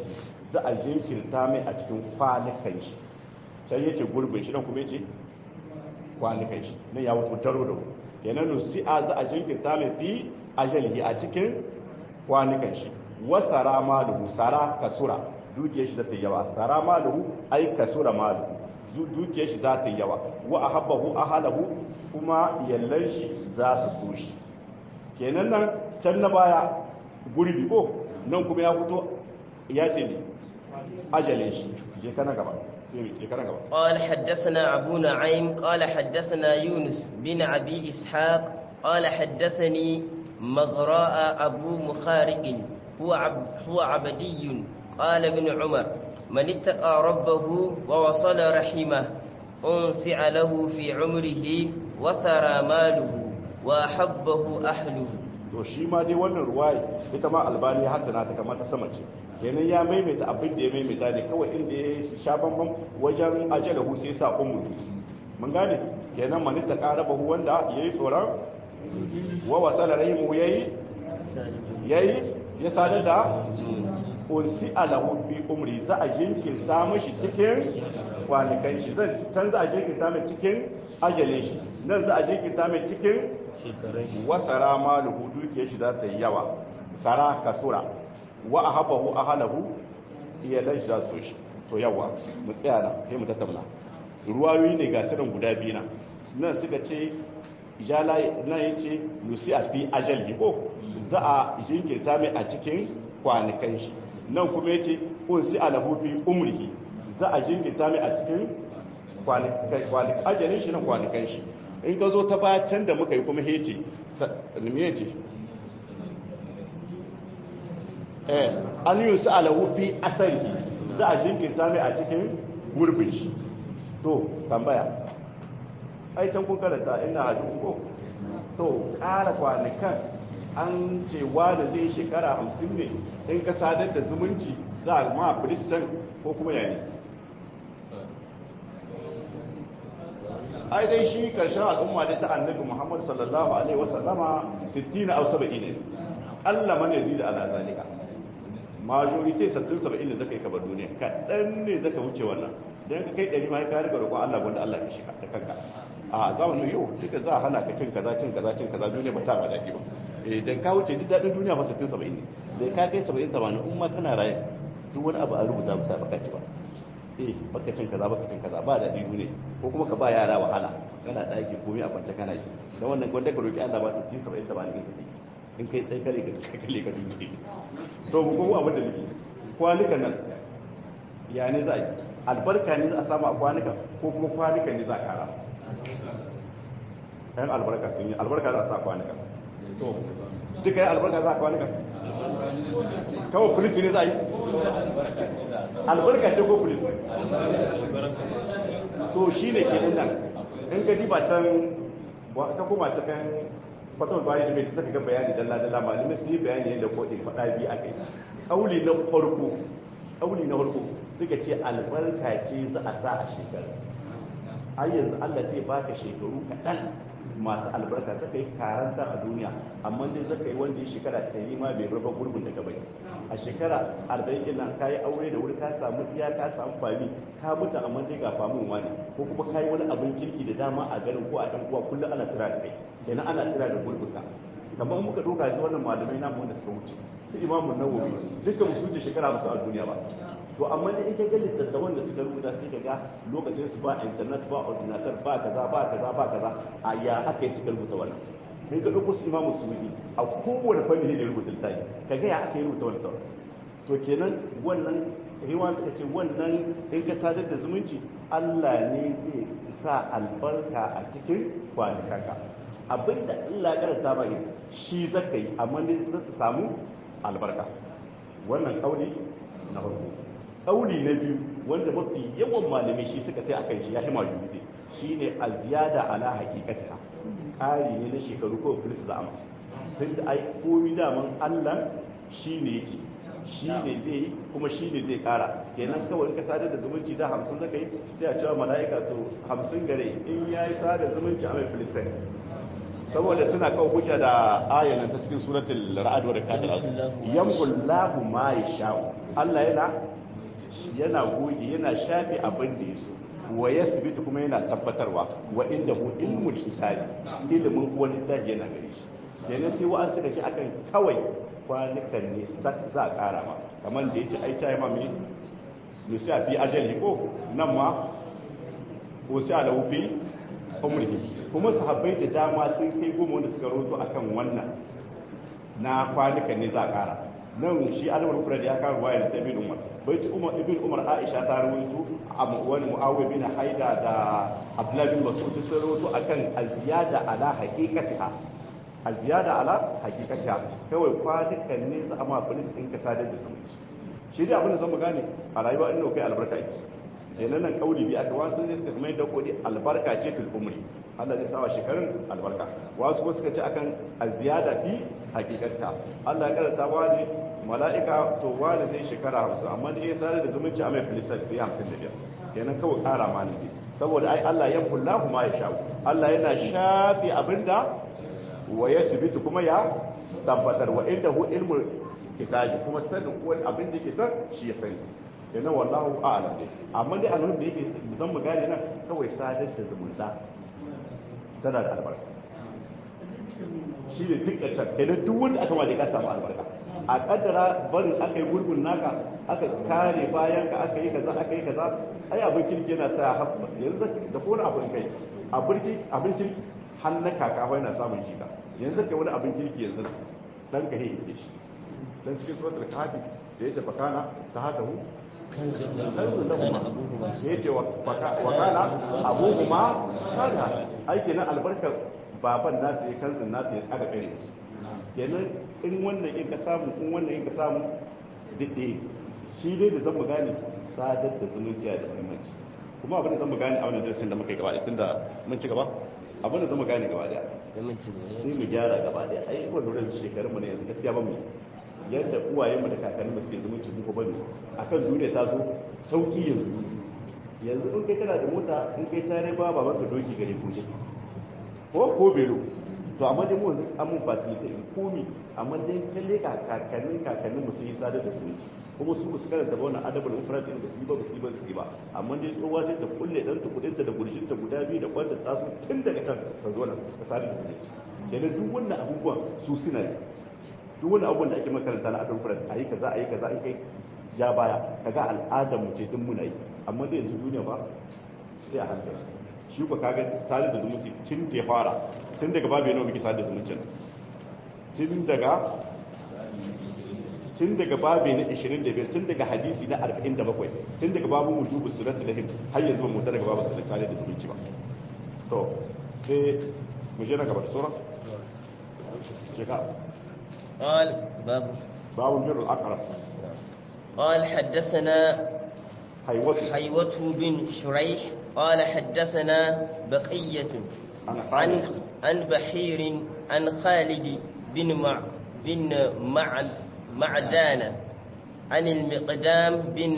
za a jinkirta mai a cikin kwanukan shi can yace gurbin shi nan kuma yace kwanukan shi nan ya wuce taro da kenan nusi'a za a jinkirta mai fi ajalihi a cikin kwanukan shi wasara maluhu sara kasura dukiyar shi za ta yawa sara maluhu ai kasura maluhu dukiyar shi za ta yawa wa ahabbahu ahalahu kuma yallan shi za su so shi kenan nan can na baya gurbi ko nan kuma ya fito ya ce ne ajalin shi je kana gaba قال حدثنا أبو نعيم قال حدثنا يونس بن أبي إسحاق قال حدثني مغراء أبو مخارق هو عبدي قال ابن عمر من اتقى ربه ووصل رحمه أنسع له في عمره وثرى ماله وأحبه أهله. to shi ma dai wannan ruwaya ita ma albani hasana ta kamar ta sama ce kenan ya maimaita abin da ya maimaita ne kawai inda ya sha bambam wajen ajalahu sai sa ummu mun gane kenan man ta qarabahu wanda yayi tsoron wa wasala rahimu yayi ya sadar da unsi alahu bi umri za a jinkirta mashi cikin kwanakan shi zan canza a jinkirta mai cikin ajalin shi nan za a jinkirta mai cikin wasara maluhu dukiyar shi za ta yi yawa sara kasura wa ahabahu ahalahu iyalan shi za su shi to yawa mu tsaya nan sai mu tattauna ruwayoyi ne ga sirrin guda biyu nan suka ce jala nan yace nusi'a fi ajali ko za a jinkirta mai a cikin kwanakan shi nan kuma yace unsi alahu fi umrihi za a jinkirta mai a cikin kwanakan ajalin shi na kwanakan shi in ka zo ta baya can da muka yi kuma hece an yi su alahu fi asali za a jinkirta mai a cikin gurbin shi to tambaya ai can kun karanta ina hajji ko to ƙara kwanakan an cewa da zai shekara 50 ne in ka sadar da zumunci za a ma firistan ko kuma yayi ai dai shi karshen al'umma da ta annabi Muhammad sallallahu alaihi wasallama 60 aw 70 ne Allah man yazid ala zalika majority 60 70 ne zaka yi kabar duniya kadan ne zaka wuce wannan dan ka kai 100 ma ka riga roƙon Allah wanda Allah ya shiga da kanka a zamanin yau duka za a hana ka cin kaza duniya ba ta ba daki ba dan ka wuce duk dadin duniya ba 60 70 ne da ka kai 70 80 in ma kana raye duk wani abu a rubuta musa baka ci ba baka cin kaza ba da didu ne ko kuma ka ba yara wahala kana daki komai a kwance kana yi dan wannan wanda ka roki Allah ba su 70 80 kake in kai dai kare ka dubi to mu ko abin da muke kwanukan nan ya ne za a yi albarka ne za a samu a kwanukan ko kuma kwanukan ne za a kara ɗan albarka sun yi albarka za a sa kwanukan to duka yi albarka za a kwanukan kawai polisi ne za a yi albarka ce ko polisi to shi ne ke nan in ka diba can ka koma cikin fatawar bayan da mai ta saka bayani dalla malamai su yi bayani yadda kodin faɗa biyu a kai ƙauli na farko suka ce albarka ce za a sa a shekaru har yanzu Allah zai baka shekaru kaɗan masu albarka zaka yi karanta a duniya amma dai zaka yi wanda ya shekara ta yi ma bai raba gurbin da ka bai a shekara 40 nan ka yi aure da wuri ka samu iya ka samu fami ka mutu amma dai ga famun wani ko kuma ka yi wani abin kirki da dama a garin ko a ɗan uwa kullum ana tira da kai kenan ana tira da gurbinka kamar muka ɗauka yanzu wannan malamai namu wanda suka wuce su imamun nawawi dukkan musu wuce shekara musu a duniya ba to amma da ita ga littattafan da suka rubuta sai ka ga lokacin su ba internet ba ordinator ba kaza a ya aka yi suka rubuta wannan sai ka dauko su imamu suwidi a kowane fanni ne da rubuta littafi ka ga ya aka yi rubuta wannan tawas to kenan wannan riwan suka ce wannan in ka sadar da zumunci Allah ne zai sa albarka a cikin kwanakanka abinda Allah ya karanta ba shi zaka yi amma ne su samu albarka wannan kauli na farko kauli na biyu wanda mafi yawan malamai shi suka sai akan shi ya hima judi shine aziyada ala haqiqatiha kari ne na shekaru ko filis za'ama tun da ai komi daman Allah shine yake shine zai yi kuma shine zai kara kenan kawai ka sadar da zumunci da 50 zaka yi sai a cewa malaika to 50 gare in yayi sadar zumunci a mai filistin saboda suna kawo hujja da ayanan ta cikin suratul ra'd wa rakatul yamqul lahu ma yasha Allah yana yana goge yana shafi abin da yaso wa yasbitu kuma yana tabbatarwa wa inda hu ilmul hisabi ilimin wani taji yana gare shi kenan sai wa'an suka shi akan kawai kwanukan ne za a kara ma kamar da yace ai tayi ma me yusa fi ajali ko nan ma ko sai ala fi umrihi kuma sahabbai da dama sun kai goma wanda suka roto akan wannan na kwanukan ne za a kara nan shi alamar mufrad ya kawo ruwaya da ibn umar bai ci umar ibn umar aisha ta rawaito a wani muawiya bin haida da abdullah bin mas'ud sun rawaito akan al-ziyada ala haqiqatiha al-ziyada ala haqiqatiha kawai kwanukan ne za a ma filis din ka sadar da zumunci shi dai abin da zamu gane a rayuwa inda kai albarka yake kenan nan kauli bi aka wasu ne suka mai da kodi albarka ce fil umri Allah zai sawa shekarun albarka wasu kuma suka ce akan al-ziyada fi haqiqatiha Allah ya karanta wani mala'ika to wani zai shekara 50 amma da ya tsare da zumunci a mai filisar sai 55 kenan kawai kara ma ne saboda ai Allah ya kullahu ma ya sha'u Allah yana shafi abinda wa yasbitu kuma ya tabbatar wa indahu ilmul kitabi kuma sanin wani abin da yake san shi ya sani kenan wallahu a'lam dai amma dai annabi da yake zan mu gane nan kawai sadar da zumunta tana da albarka shi ne duk ƙarshen kenan duk wanda aka ma da ka samu albarka a kaddara barin aka yi gurgun naka aka kare bayan ka aka yi kaza ai abin kirki yana sa haɓɓa yanzu da kone abin kai abin kirki hannun kaka wai na samun shiga yanzu kai wani abin kirki yanzu dan ka yi iske shi dan cikin suratul kahfi da yake fakana ta haka hu kanzu lahuma yace wa kana abuhuma sada aiki na albarkar baban nasu ya kanzun nasu ya tsaga kare su kenan in wannan in ka samu didde shi dai da zan mu gane sadar da zumunci da muhimmanci kuma abin da zan mu gane a wannan darasin da muka yi gaba ɗaya tunda mun ci gaba abin da zan mu gane gaba ɗaya sai mu gyara gaba ɗaya ai shi wannan da shekarun mu ne yanzu gaskiya ba mu yadda uwayenmu da kakanninmu suke zumunci duka bane akan duniya ta zo sauki yanzu in kai kana da mota in kai tare ba baban ka doki gare kuje ko belo to amma dai mu yanzu an mun facilita in komi amma dai kalle kakannin mu sun yi sadar da zumunci kuma su karanta ba wannan adabul mufrad din da su ba amma dai tsowa sai ta kulle dan ta kudin ta da gurshin ta guda biyu da kwanta ta su tun daga can ta zo nan ta sadar da zumunci kenan duk wannan abubuwan su suna ne duk wani abubuwan da ake makaranta na adabul mufrad ayi kaza in kai ja baya kaga al'adar mu ce din muna yi amma dai yanzu duniya ba sai a hankali shi ko kaga sadar da zumunci tun da ya fara tun daga babu yana muke sadar da zumuncin tun daga babu na 25 tun daga hadisi na 47 tun daga babu wujubu surat lahim har yanzu mu daga babu surat sadar da zumunci ba to sai mu je na gaba da sura قال باب بر الأقرب قال حدثنا حيوة بن شريح قال حدثنا بقية عن بحير عن خالد بن معدان عن المقدام بن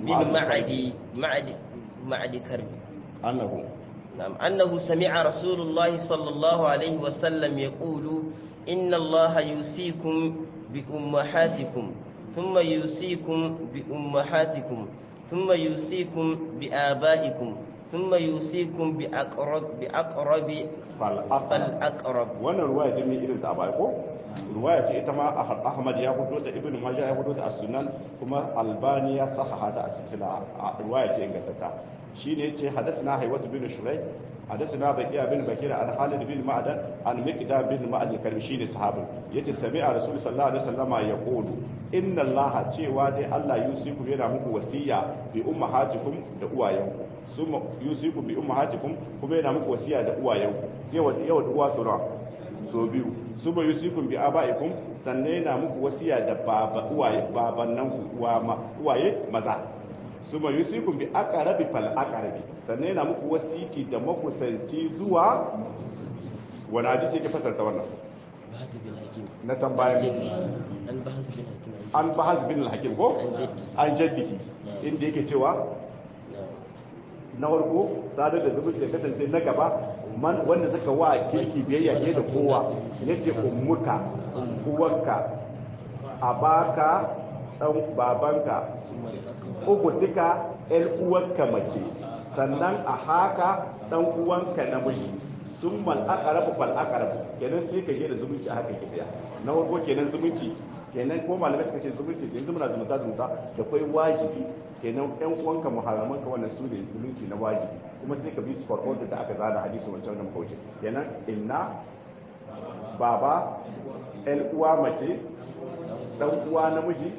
معد كرب أنه سمع رسول الله صلى الله عليه وسلم يقول إن الله يوصيكم بأمهاتكم ثم يوصيكم بأمهاتكم ثم يوصيكم بآبائكم ثم يوصيكم بأقرب فالأقرب wannan ruwaya din ne irin ta abai ko ruwaya ce ita ma Ahmad ya fito da Ibn Majah ya fito da As-Sunan kuma Albani ya sahaha ta as-silsila ruwaya ce ingantacce shine yace hadathana Haywat bin Shuraih hadathana Baqiya bin Bakir an Khalid bin Ma'dan an Miqdam bin Ma'ad al-Karbi shine sahabin yace sami'a Rasul sallallahu alaihi wasallama yaqulu inna Allah cewa dai Allah yusiku yana muku wasiya bi ummahatikum da uwayenku summa yusiku bi ummahatikum kuma yana muku wasiya da uwayenku sai yau da uwa sura so biyu summa yusikum bi abaikum sannan yana muku wasiya da babannanku uwaye maza summa yusikum bi aqrabi fal aqrabi sannan yana muku wasiki da makusanci zuwa wani hadisi yake fasarta wannan na tambayan an bahaz bin al-hakim ko an jaddihi inda yake cewa na warko sadar da zumunci da kasance na gaba wanda suka wa kirki biyayya ke da kowa yace ummuka uwanka abaka dan babanka ugutika el uwanka mace sannan a haka dan uwanka namiji summal aqrabu fal aqrabu kenan sai ka je da zumunci a haka kidiya na farko kenan zumunci kenan ko malamai suka ce zumunci yanzu muna zumunta da kai wajibi kenan ɗan uwanka muharraman ka wannan su ne zumunci na wajibi kuma sai ka bi su farko da aka zana hadisi wancan da muka wuce kenan inna baba ɗan uwa mace ɗan uwa namiji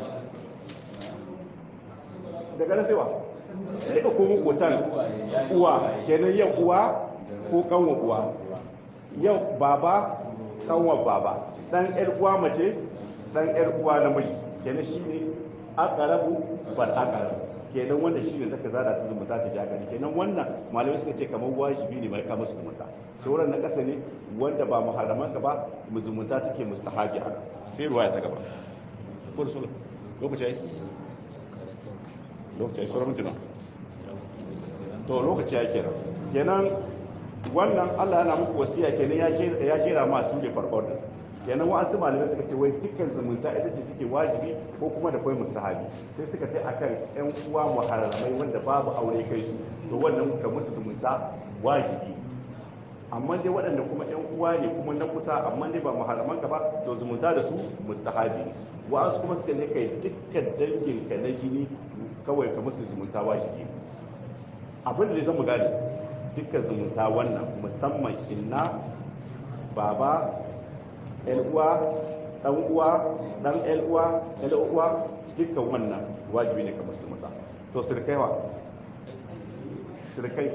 daga nan sai wa sai ka komo kotan uwa kenan yau uwa ko kanwa uwa yau baba kanwa baba dan ƴar uwa mace dan ƴar uwa namiji kenan shine aqrabu fal aqrab kenan wanda shine zaka zada su zumunta ta shakari kenan wannan malamai suka ce kamar wajibi ne mai ka musu zumunta sauran na kasa ne wanda ba muharraman ka ba mu zumunta take mustahabi haka sai ruwaya ta gaba ko rasul lokaci ai lokaci ai sauran mutuna to lokaci ai kenan wannan Allah yana muku wasiya kenan ya kira ma su ne farkon kenan wa'azu malamai suka ce wai dukkan zumunta ita ce take wajibi ko kuma da kai mustahabi sai suka ce akan ƴan uwa muharramai wanda babu aure kai su to wannan ka musu zumunta wajibi amma dai waɗanda kuma ƴan uwa ne kuma na kusa amma dai ba muharraman ka ba to zumunta da su mustahabi ne wa'azu kuma suka ce kai dukkan dangin ka na jini kawai ka musu zumunta wajibi abin da zai mu gane dukkan zumunta wannan musamman inna baba uwa dan uwa dan uwa uwa dukkan wannan wajibi ne ka musulunta to sirkai wa sirkai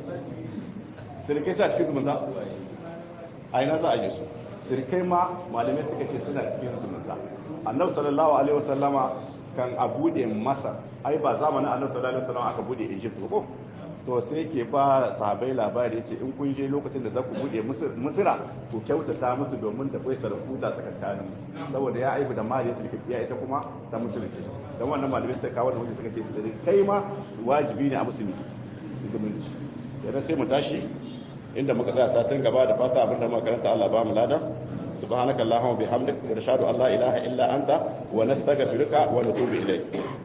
sa cikin zumunta a ina za a yi su sirkai ma malamai suka ce suna cikin zumunta annabi sallallahu alaihi wasallama kan a bude masa ai ba zamanin annabi sallallahu alaihi wasallama aka bude Egypt ko to sai ke ba sahabai labari ya ce in kun je lokacin da za ku bude misira ku kyautata musu domin da kai sarfu da tsakankanin saboda ya aibu da mariya ta kiyaye ita kuma ta musulunci dan wannan malamai sai kawo da wanda suka ce da kai ma wajibi ne a musulmi zumunci yana sai mu tashi inda muka tsaya satin gaba da fata abinda muka karanta Allah ba mu lada subhanakallahumma bihamdika wa nashhadu an la ilaha illa anta wa nastaghfiruka wa natubu ilayk